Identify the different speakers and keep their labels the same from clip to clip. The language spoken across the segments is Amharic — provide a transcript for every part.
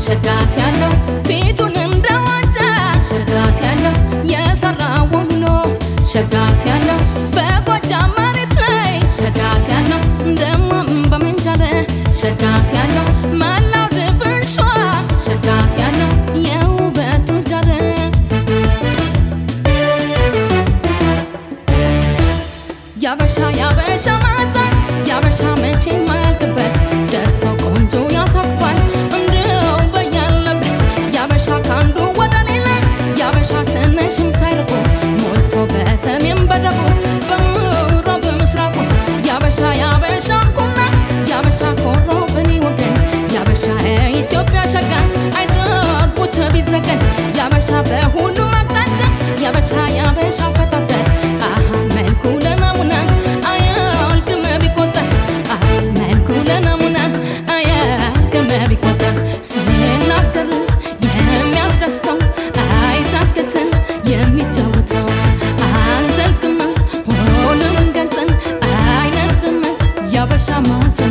Speaker 1: ሸጋስ ያለው ፊቱን እንደዋጃ ሸጋስ ያለው የሰራው ሁሉ ሸጋስ ያለው በጎጃም መሬት ላይ ሸጋስ ያለው ደሞም በመንጃለ ሸጋስ ያለው መላው ድፍን ሸዋ ሸጋስ ያለው የውበቱ ጃለ ያበሻ ማዛን ያበሻ መቼ ማልክበት ደሶ ቆንጆ ያሳክፋል እንደው በያለበት ያበሻ ካንዱ ወደ ሌላ ያበሻ ትንሽም ሳይርቁ ሞልቶ በሰሜን በደቡብ በምዕራብ በምስራቁ ያበሻ ኩና ያበሻ ኮሮ በኔ ወገን ያበሻ ኢትዮጵያ ሸጋ አይጠግቡት ቢዘገን ያበሻ በሁሉም አቅጣጫ ያበሻ ፈታተር አሃ መልኩ ለናሙና አያልቅም ቢቆጠር አሃ መልኩ ለናሙና አያልቅም ቢቆጠር ሲናገር የሚያስደስተው አይታክተን የሚጫወተው አንዘልቅም ሁሉም ገልጸን አይነጥቅም ያበሻ ማዘን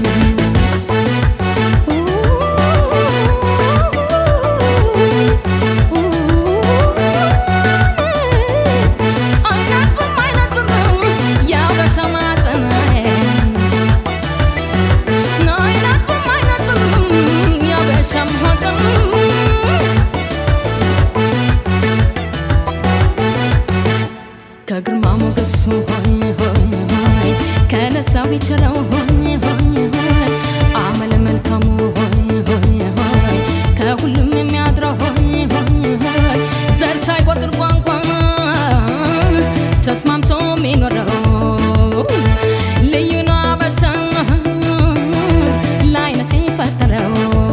Speaker 1: ከግርማ ሞገሱ ሆይ ሆይ ሆይ ከነሳው ይቸረው ሆይ ሆይ ሆይ አመለ መልካሙ ሆይ ሆይ ሆይ ከሁሉም የሚያድረው ሆይ ሆይ ሆይ ዘር ሳይቆጥር ቋንቋ ተስማምቶ የሚኖረው ልዩ ነው አበሻ ለዓይነት የፈጠረው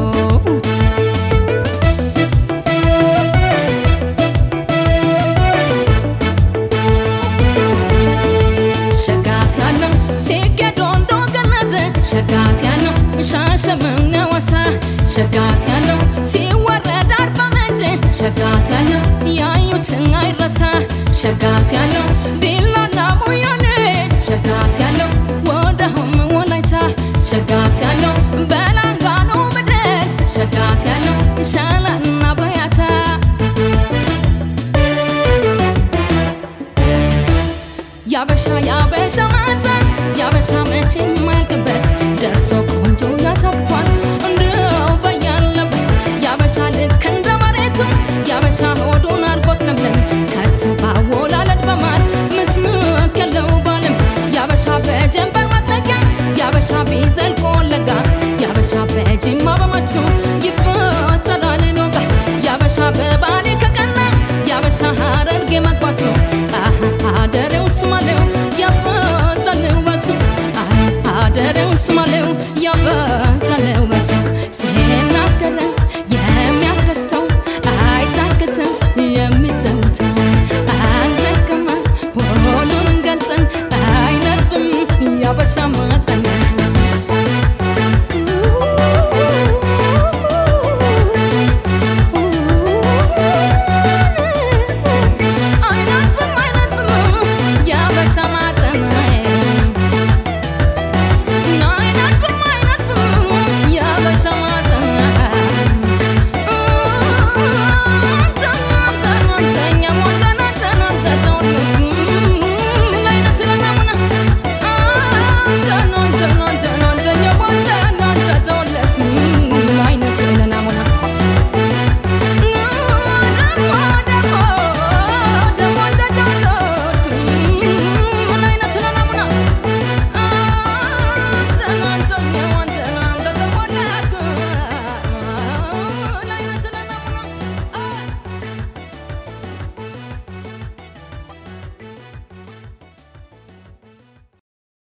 Speaker 1: ሸጋስ ያለው ሲገዶንዶ ገነት ሸጋስ ያለው ሻሸመኔ ወሳ ሸጋስ ያለው ሲወረድ አርባ ምንጭ ሸጋስ ያለው ያዩትን አይረሳ ሸጋስ ያለው ዲላና ሙያሌ ሸጋስ ያለው ወደሆም ወላይታ ሸጋስ ያለው በላንጋኖ ምድር ሸጋስ ያለው ሻላና በያታ ያበሻ ማዛን ያበሻ መቼ ማልክበት ደርሶ ቆንጆ ያሳክፋል እንደው በያለበት ያበሻ ልክ እንደ መሬቱ ያበሻ ሆዱን አርጎት ለምለም ከቶ ባወላለድ በማል ምትከለው ባለም ያበሻ በጀንበር ማጥለቂያ ያበሻ ቢዘልቆ ለጋ ያበሻ በጅማ በመቱ ይፈጠራል ኖጋ ያበሻ በባሌ ከቀና ያበሻ ሐረርጌ መግባቱ አደሬው ስማሌው ያበዛለው በቱ አደሬው ስማሌው ያበዛለው በቱ ሲናገር